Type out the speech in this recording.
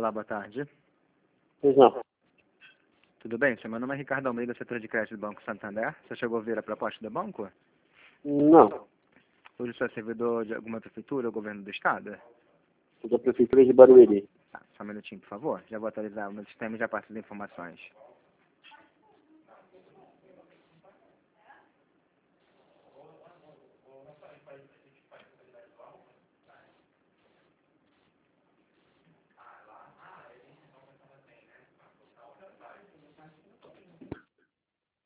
Olá, boa tarde. Pois não. Tudo bem? Meu nome é Ricardo Almeida, setor de crédito do Banco Santander. Você chegou a ver a proposta do banco? Não. Hoje você é servidor de alguma prefeitura ou governo do estado? Da Prefeitura de Barueri. Tá, só um minutinho, por favor. Já vou atualizar o meu sistema e já passo as informações.